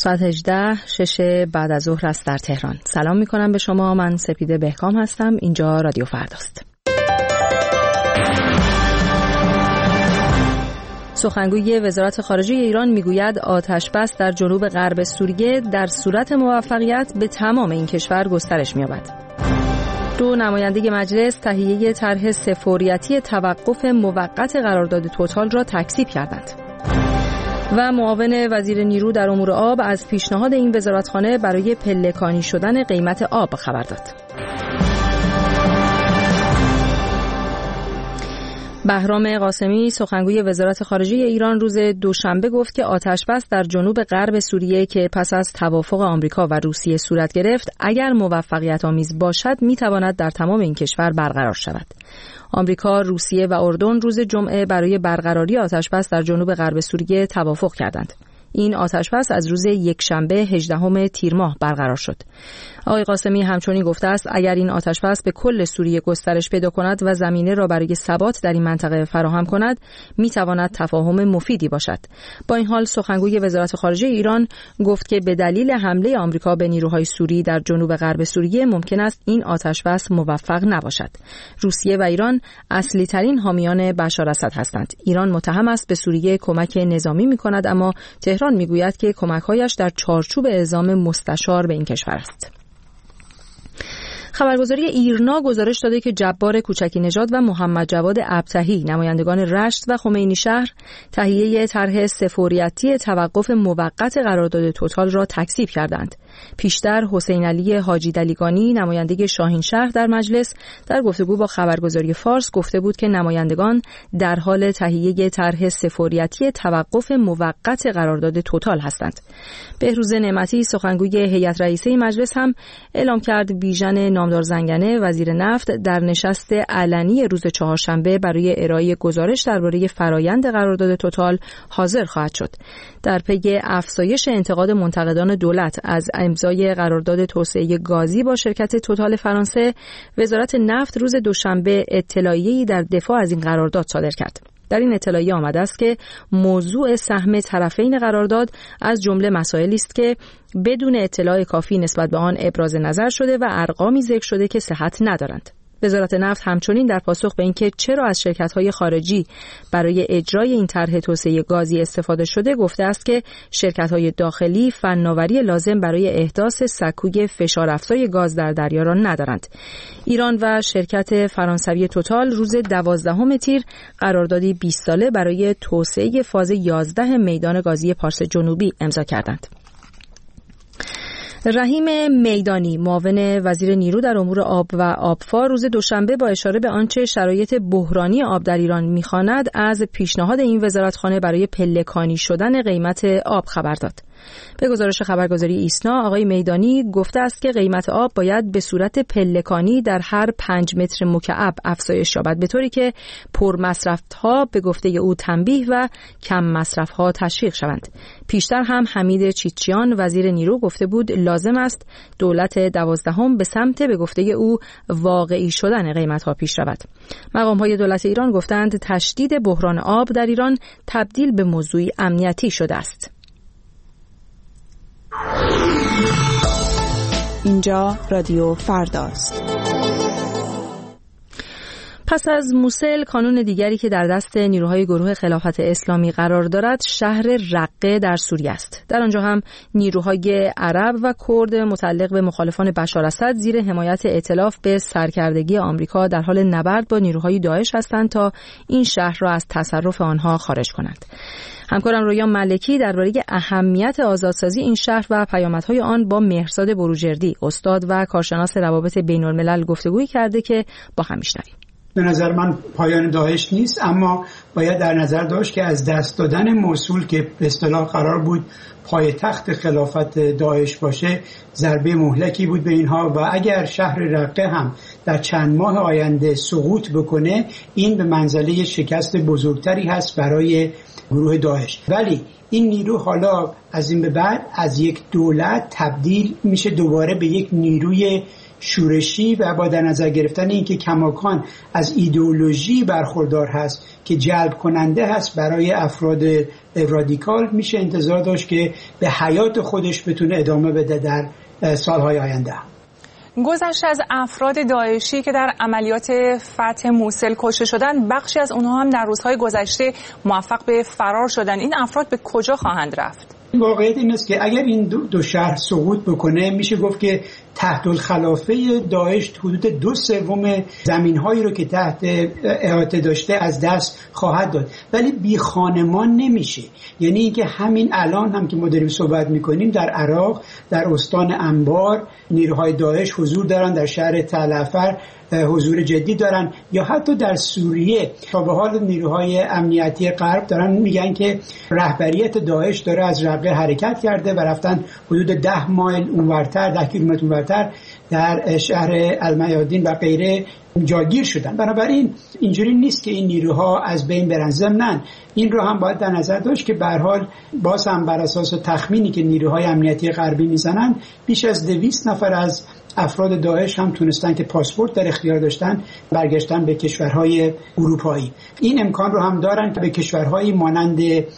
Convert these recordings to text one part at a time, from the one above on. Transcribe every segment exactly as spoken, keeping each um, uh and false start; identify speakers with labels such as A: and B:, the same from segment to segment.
A: ساعت هجده شش بعد از ظهر است در تهران. سلام می کنم به شما. من سپیده بهکام هستم. اینجا رادیو فرداست. سخنگوی وزارت خارجه ایران میگوید آتش بس در جنوب غرب سوریه در صورت موفقیت به تمام این کشور گسترش می‌یابد. دو نماینده مجلس تهیه طرح سه‌فوریتی توقف موقت قرارداد توتال را تکذیب کردند. و معاون وزیر نیرو در امور آب از پیشنهاد این وزارتخانه برای پلکانی شدن قیمت آب خبر داد. بهرام قاسمی سخنگوی وزارت خارجه ایران روز دوشنبه گفت که آتش بس در جنوب غرب سوریه که پس از توافق آمریکا و روسیه صورت گرفت اگر موفقیت آمیز باشد میتواند در تمام این کشور برقرار شود. آمریکا، روسیه و اردن روز جمعه برای برقراری آتش بس در جنوب غرب سوریه توافق کردند. این آتش بس از روز یکشنبه هجدهم تیر ماه برقرار شد. آقای قاسمی همچنین گفته است اگر این آتش بس به کل سوریه گسترش پیدا کند و زمینه را برای ثبات در این منطقه فراهم کند میتواند تفاهم مفیدی باشد. با این حال سخنگوی وزارت خارجه ایران گفت که به دلیل حمله آمریکا به نیروهای سوری در جنوب غرب سوریه ممکن است این آتش بس موفق نباشد. روسیه و ایران اصلی ترین حامیان بشار اسد هستند. ایران متهم است به سوریه کمک نظامی می‌کند اما تهران میگوید که کمک‌هایش در چارچوب اعزام مستشار به این کشور است. خبرگزاری ایرنا گزارش داده که جبار کوچکی نژاد و محمد جواد ابتهی نمایندگان رشت و خمینی شهر تهیه طرح سه‌فوریتی توقف موقت قرارداد توتال را تکذیب کردند. پیشتر حسین علی حاجی دلیگانی نماینده شاهین شهر در مجلس در گفتگو با خبرگزاری فارس گفته بود که نمایندگان در حال تهیه طرح سه‌فوریتی توقف موقت قرارداد توتال هستند. بهروز نعمتی سخنگوی هیئت رئیسه مجلس هم اعلام کرد بیژن نامدار زنگنه وزیر نفت در نشست علنی روز چهارشنبه برای ارائه گزارش درباره فرایند قرارداد توتال حاضر خواهد شد. در پی افزایش انتقاد منتقدان دولت از امضای قرارداد توسعه گازی با شرکت توتال فرانسه، وزارت نفت روز دوشنبه اطلاعیه‌ای در دفاع از این قرارداد صادر کرد. در این اطلاعیه آمده است که موضوع سهم طرفین قرارداد از جمله مسائلی است که بدون اطلاع کافی نسبت به آن ابراز نظر شده و ارقامی ذکر شده که صحت ندارند. وزارت نفت همچنین در پاسخ به اینکه چرا از شرکت‌های خارجی برای اجرای این طرح توسعه گازی استفاده شده گفته است که شرکت‌های داخلی فناوری لازم برای احداث سکوی فشارافزای گاز در دریا را ندارند. ایران و شرکت فرانسوی توتال روز دوازدهم تیر قراردادی بیست ساله برای توسعه فاز یازده میدان گازی پارس جنوبی امضا کردند. رحیم میدانی معاون وزیر نیرو در امور آب و آبفا روز دوشنبه با اشاره به آنچه شرایط بحرانی آب در ایران می‌خواند از پیشنهاد این وزارتخانه برای پلکانی شدن قیمت آب خبر داد. به گزارش خبرگزاری ایسنا آقای میدانی گفته است که قیمت آب باید به صورت پلکانی در هر پنج متر مکعب افزایش یابد به طوری که پرمصرف‌ها به گفته او تنبیه و کم مصرف‌ها تشویق شوند. پیشتر هم حمید چیچیان وزیر نیرو گفته بود لازم است دولت دوازدهم به سمت به گفته او واقعی شدن قیمت‌ها پیش رود. مقام‌های دولت ایران گفتند تشدید بحران آب در ایران تبدیل به موضوعی امنیتی شده است.
B: اینجا رادیو فرداست.
A: پس از موسل کانون دیگری که در دست نیروهای گروه خلافت اسلامی قرار دارد شهر رقه در سوریه است. در آنجا هم نیروهای عرب و کرد متعلق به مخالفان بشار اسد زیر حمایت ائتلاف به سرکردگی آمریکا در حال نبرد با نیروهای داعش هستند تا این شهر را از تصرف آنها خارج کنند. همکارم رویا ملکی درباره اهمیت آزادسازی این شهر و پیامدهای آن با مهرزاد بروجردی استاد و کارشناس روابط بین‌الملل گفتگویی کرده که با هم میشنویم.
C: به نظر من پایان داعش نیست، اما باید در نظر داشت که از دست دادن موصول که به اصطلاح قرار بود پایتخت خلافت داعش باشه ضربه مهلکی بود به اینها و اگر شهر رقه هم در چند ماه آینده سقوط بکنه این به منزله شکست بزرگتری هست برای گروه داعش. ولی این نیرو حالا از این به بعد از یک دولت تبدیل میشه دوباره به یک نیروی شورشی و با در نظر گرفتن اینکه کماکان از ایدئولوژی برخوردار هست که جلب کننده هست برای افراد رادیکال، میشه انتظار داشت که به حیات خودش بتونه ادامه بده در سالهای آینده.
D: گذشته از افراد داعشی که در عملیات فتح موصل کشته شدن، بخشی از اونها هم در روزهای گذشته موفق به فرار شدن. این افراد به کجا خواهند رفت؟
C: واقعیت این است که اگر این دو, دو شهر سقوط بکنه، میشه گفت که تحت الخلافه داعش حدود دو سوم زمین‌هایی رو که تحت احاطه داشته از دست خواهد داد، ولی بی خانمان نمیشه. یعنی اینکه همین الان هم که ما داریم صحبت میکنیم در عراق، در استان انبار نیروهای داعش حضور دارن، در شهر تلعفر حضور جدی دارن، یا حتی در سوریه تا به حال نیروهای امنیتی غرب دارن میگن که رهبریت داعش داره از رقه حرکت کرده و رفتن حدود ده مایل اونورتر، ده کیلومتر اونورتر در شهر المیادین و غیره جاگیر شدن. بنابراین اینجوری نیست که این نیروها از بین برن. ضمناً این رو هم باید در نظر داشت که به هر حال باز هم بر اساس تخمینی که نیروهای امنیتی غربی میزنن، بیش از دویست نفر از افراد داعش هم تونستن که پاسپورت در اختیار داشتن برگشتن به کشورهای اروپایی. این امکان رو هم دارن که به کشورهایی مانند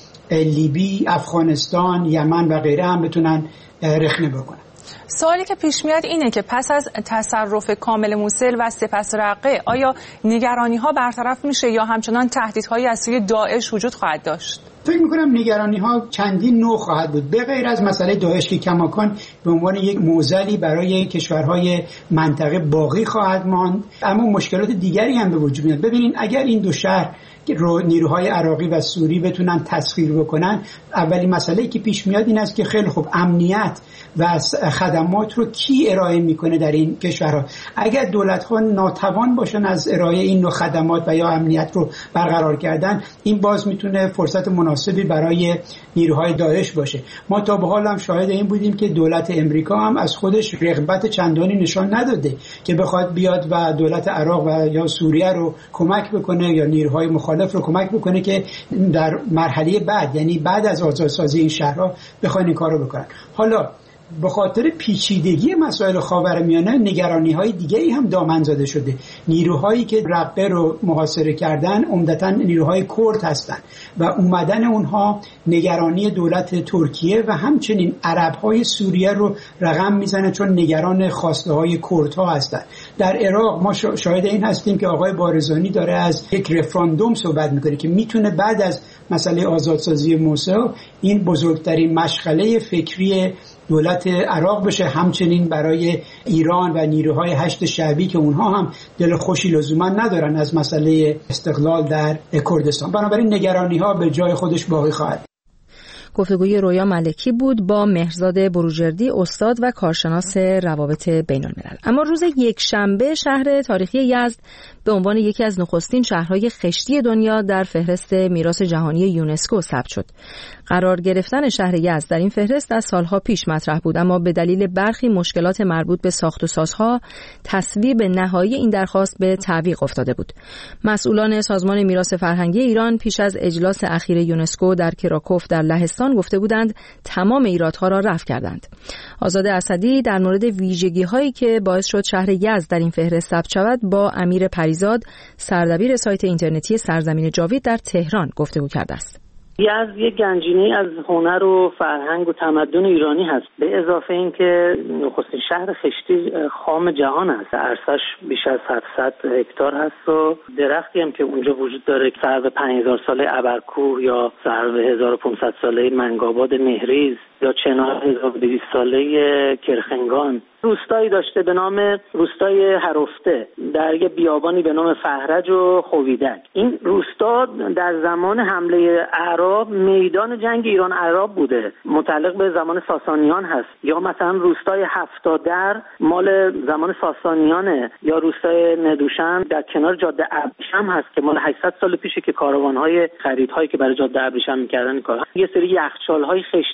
C: لیبی، افغانستان، یمن و غیره هم بتونن رخنه بکنن.
D: سوالی که پیش میاد اینه که پس از تصرف کامل موصل و سپس رقه، آیا نگرانی ها برطرف میشه یا همچنان تهدیدهایی از سوی داعش وجود خواهد داشت؟
C: فکر میکنم نگرانی ها چندین نوع خواهد بود، به غیر از مسئله داعش که کماکان به عنوان یک معضلی برای کشورهای منطقه باقی خواهد ماند، اما مشکلات دیگری هم به وجود میاد. ببینین اگر این دو شهر رو نیروهای عراقی و سوری بتونن تسخیر بکنن، اولی مسئله که پیش میاد این است که خیلی خوب امنیت و خدمات رو کی ارائه میکنه در این کشورها؟ اگر دولت‌ها ناتوان باشن از ارائه این نوع خدمات و یا امنیت رو برقرار کردن، این باز میتونه فرصت مناسبی برای نیروهای داعش باشه. ما تا به حال هم شاهد این بودیم که دولت امریکا هم از خودش رغبت چندانی نشان نداده که بخواد بیاد و دولت عراق و یا سوریه رو کمک بکنه یا نیروهای مخالف رو کمک بکنه که در مرحله بعد، یعنی بعد از آزادسازی این شهرها، بخواین این کارو بکنن. حالا به خاطر پیچیدگی مسائل خاورمیانه نگرانی‌های دیگه‌ای هم دامن زده شده. نیروهایی که رقه رو محاصره کردن عمدتاً نیروهای کرد هستند و اومدن اونها نگرانی دولت ترکیه و همچنین عرب‌های سوریه رو رقم میزنه، چون نگران خواسته‌های کردها هستند. در عراق ما شاهد این هستیم که آقای بارزانی داره از یک رفراندوم صحبت میکنه که میتونه بعد از مسئله آزادسازی موصل این بزرگترین مشغله فکری دولت عراق بشه، همچنین برای ایران و نیروهای هشت شعبی که اونها هم دل خوشی لزوما ندارن از مسئله استقلال در کردستان. بنابراین نگرانی ها به جای خودش باقی خواهد.
A: گفتگوی رویا ملکی بود با مهرزاد بروجردی، استاد و کارشناس روابط بین الملل. اما روز یکشنبه شهر تاریخی یزد به عنوان یکی از نخستین شهرهای خشتی دنیا در فهرست میراث جهانی یونسکو ثبت شد. قرار گرفتن شهر یزد در این فهرست از سالها پیش مطرح بود، اما به دلیل برخی مشکلات مربوط به ساخت و سازها تصویب نهایی این درخواست به تعویق افتاده بود. مسئولان سازمان میراث فرهنگی ایران پیش از اجلاس اخیر یونسکو در کراکوف در لهستان گفته بودند تمام ایرادها را رفع کردند. آزاده اسدی در مورد ویژگی‌هایی که باعث شد شهر یزد در این فهرست ثبت شود با امیر پریزاد، سردبیر سایت اینترنتی سرزمین جاوید در تهران گفتگو کرده است.
E: یزد یک گنجینه از هنر و فرهنگ و تمدن ایرانی هست، به اضافه اینکه نخستین شهر خشتی خام جهان هست. عرضش بیش از هفتصد هکتار هست و درختی هم که اونجا وجود داره که سر به پنج هزار ساله ابرکوه یا سر به هزار و پانصد ساله منگاباد مهریز یا چنار هزار و دویست ساله کرخنگان. روستایی داشته به نام روستای هرفته در یه بیابانی به نام فهرج و خویدک. این روستا در زمان حمله اعراب میدان جنگ ایران عراق بوده، متعلق به زمان ساسانیان هست. یا مثلا روستای هفتادر مال زمان ساسانیانه، یا روستای ندوشن در کنار جاده ابریشم هست که مال هشتصد سال پیشه که کاروان‌های خریدهایی که برای جاده ابریشم می‌کردن کار. یه سری یخچال‌های خشتی هست که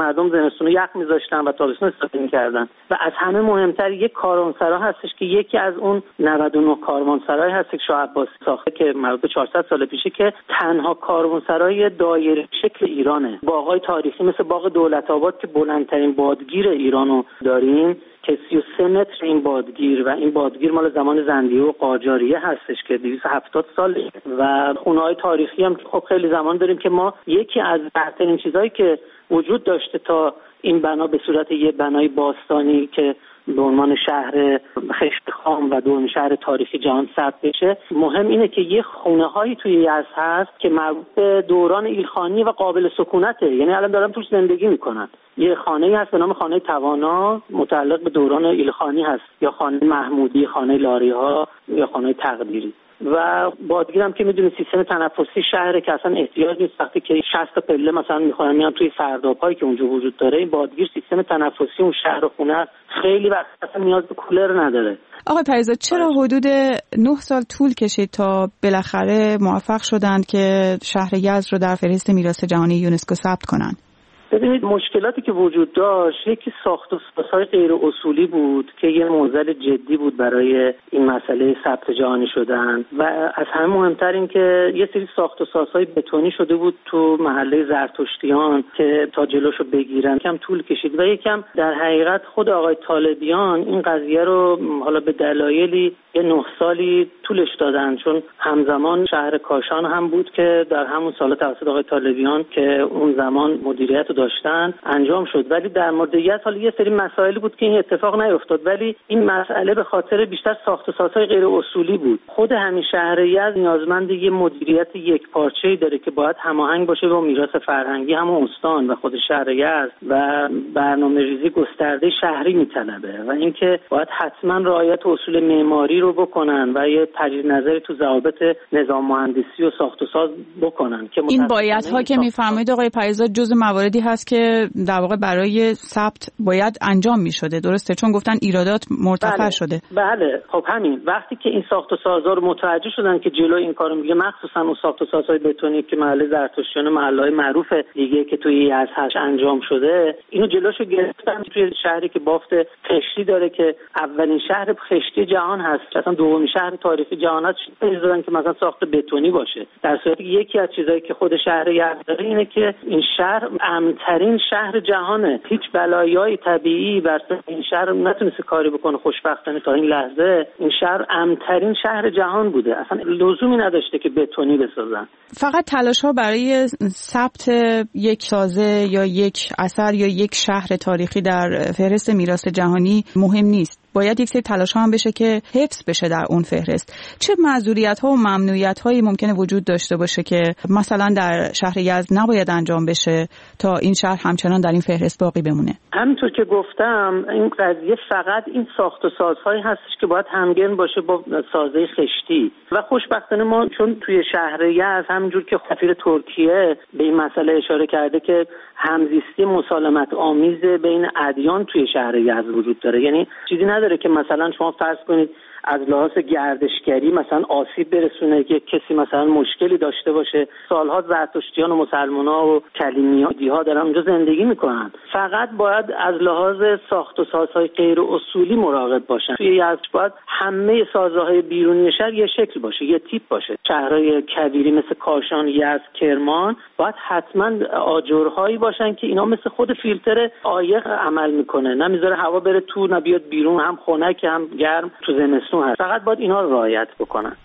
E: مردم زمستون یخ می‌ذاشتن و تابستون استفاده می‌کردن. و از همه مهمتر یک کاروانسرا هستش که یکی از اون نود و نه کاروانسرای هست که شاه عباس ساخته که مربوط به چهارصد سال پیشه، که تنها کاروانسرای دایره شکل ایرانه. باغ‌های تاریخی مثل باغ دولت‌آباد که بلندترین بادگیر ایرانو داریم که سی و سه متر این بادگیر، و این بادگیر مال زمان زندیه و قاجاریه هستش که دویست و هفتاد سال. و خونه‌های تاریخی هم خب خیلی زمان داریم که ما یکی از بهترین چیزایی که وجود داشته تا این بنا به صورت یه بنای باستانی که به عنوان شهر خشت خام و دومین شهر تاریخی جهان ثبت بشه، مهم اینه که یه خونه‌هایی توی یزد هست که مربوط به دوران ایلخانی و قابل سکونته، یعنی الان دارم توش زندگی میکنن. یه خانه‌ای هست به نام خانه توانا متعلق به دوران ایلخانی هست، یا خانه محمودی، خانه لاری‌ها، یا خانه تقدیری. و بادگیرم که میدونید سیستم تنفسی شهره که اصلا احتیاج نیست وقتی که شصت تا پله مثلا میخوان میان توی سرداب‌هایی که اونجا وجود داره، این بادگیر سیستم تنفسی اون شهر و خونه خیلی وقت اصلا نیاز به کولر نداره.
B: آقای پریزاد، چرا حدود نه سال طول کشید تا بالاخره موفق شدند که شهر یزد رو در فهرست میراث جهانی یونسکو ثبت کنند؟
E: ببینید مشکلاتی که وجود داشت، یکی ساخت و سازهای غیر اصولی بود که یه معضل جدی بود برای این مسئله ثبت جهانی شدن، و از همه مهمتر این که یه سری ساخت و سازهای بتونی شده بود تو محله زرتشتیان که تا جلوشو بگیرن کم طول کشید. و یکم در حقیقت خود آقای طالبیان این قضیه رو حالا به دلایلی یه نه سالی طولش دادن، چون همزمان شهر کاشان هم بود که در همون سال توسط آقای طالبیان که اون زمان مدیریت داشتن انجام شد. ولی در مورد یزد حالا یه سری مسائلی بود که این اتفاق نیفتاد، ولی این مسئله به خاطر بیشتر ساخت و سازهای غیر اصولی بود. خود همین شهر یزد نیازمند یه مدیریت یک پارچه‌ای داره که باید هماهنگ باشه با میراث فرهنگی همون استان و خود شهر یزد، و برنامه‌ریزی گسترده شهری میطلبه، و اینکه باید حتما رعایت اصول معماری رو بکنن و یه تجدید نظری تو ضوابط نظام مهندسی و ساخت و ساز بکنن. که
B: این بایدها که میفرمایید آقای پریزاد جزء مواردی هست که در واقع برای ثبت باید انجام می‌شده، درسته؟ چون گفتن ایرادات مرتفع
E: بله.
B: شده.
E: بله، خب همین وقتی که این ساخت و سازها رو متوجه شدن که جلوی این کارو میگه، مخصوصا اون ساخت و سازهای بتونی که محله زرتشتیان و محله‌های معروف دیگه که توی یزد هش انجام شده، اینو جلوشو گرفتن. توی شهری که بافت خشتی داره که اولین شهر خشتی جهان هست، اصلا دومین شهر تاریخی جهان هست، اجازه که مثلا ساخت بتونی باشه، در صورتی که یکی از چیزایی که خود شهر یزد داره اینه که این شهر امن‌ترین شهر جهانه. هیچ بلایای طبیعی بر این شهر نتونسته کاری بکنه. خوشبختانه تا این لحظه این شهر امن‌ترین شهر جهان بوده، اصلا لزومی نداشته که بتونی بسازن.
B: فقط تلاش‌ها برای ثبت یک سازه یا یک اثر یا یک شهر تاریخی در فهرست میراث جهانی مهم نیست، باید یک سری تلاش هم بشه که حفظ بشه در اون فهرست. چه معذوریت‌ها و ممنوعیت‌هایی ممکنه وجود داشته باشه که مثلا در شهر یزد نباید انجام بشه تا این شهر همچنان در این فهرست باقی بمونه؟
E: همینطور که گفتم این قضیه فقط این ساخت و سازهایی هستش که باید همگن باشه با سازه خشتی، و خوشبختانه ما چون توی شهر یزد همینجور که سفیر ترکیه به این مسئله اشاره کرده که همزیستی مسالمت آمیز بین ادیان توی شهر یزد وجود داره، یعنی چیزی نداره که مثلا شما فرض کنید از لحاظ گردشگری مثلا آسیب برسونه که کسی مثلا مشکلی داشته باشه. سالها زرتشتیان و مسلمان‌ها و کلیمی‌ها دارن اونجا زندگی میکنن. فقط باید از لحاظ ساخت و سازهای غیر اصولی مراقب باشن. توی یزد باید همه سازه‌های بیرونی شهر یه شکل باشه، یه تیپ باشه. شهرهای کویری مثل کاشان، یزد، کرمان باید حتما آجرهایی باشن که اینا مثل خود فیلتر عایق عمل میکنه، نمیذاره هوا بره تو نه بیاد بیرون، هم خنک هم گرم تو زمستون هست. فقط باید اینا رو رعایت بکنن.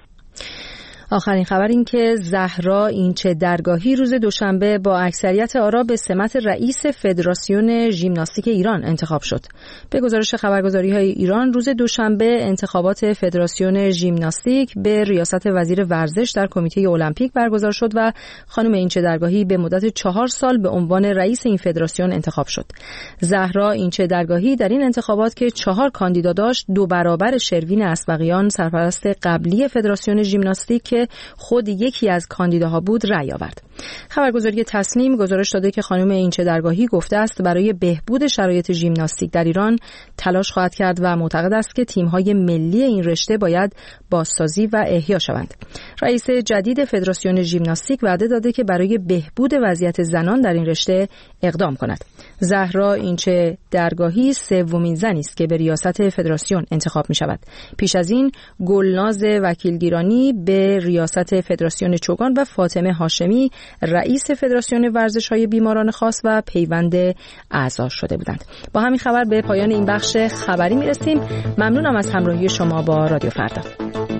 A: آخرین خبر این که زهرا اینچه درگاهی روز دوشنبه با اکثریت آرا به سمت رئیس فدراسیون ژیمناستیک ایران انتخاب شد. به گزارش خبرگزاری‌های ایران روز دوشنبه انتخابات فدراسیون ژیمناستیک به ریاست وزیر ورزش در کمیته المپیک برگزار شد و خانم اینچه درگاهی به مدت چهار سال به عنوان رئیس این فدراسیون انتخاب شد. زهرا اینچه درگاهی در این انتخابات که چهار کاندیدا داشت، دو برابر شروین اسبقیان سرپرست قبلی فدراسیون ژیمناستیک که که خود یکی از کاندیداها بود رأی آورد. خبرگزاری تصنیم گزارش داده که خانم اینچه درگاهی گفته است برای بهبود شرایط ژیمناستیک در ایران تلاش خواهد کرد و معتقد است که تیم‌های ملی این رشته باید بازسازی و احیا شوند. رئیس جدید فدراسیون ژیمناستیک وعده داده که برای بهبود وضعیت زنان در این رشته اقدام کند. زهرا اینچه درگاهی سومین زنی است که به ریاست فدراسیون انتخاب می شود. پیش از این گلناز وکیلگیرانی به ریاست فدراسیون چوگان و فاطمه هاشمی رئیس فدراسیون ورزش‌های بیماران خاص و پیوند اعضا شده بودند. با همین خبر به پایان این بخش خبری می‌رسیم. ممنونم از همراهی شما با رادیو فردا.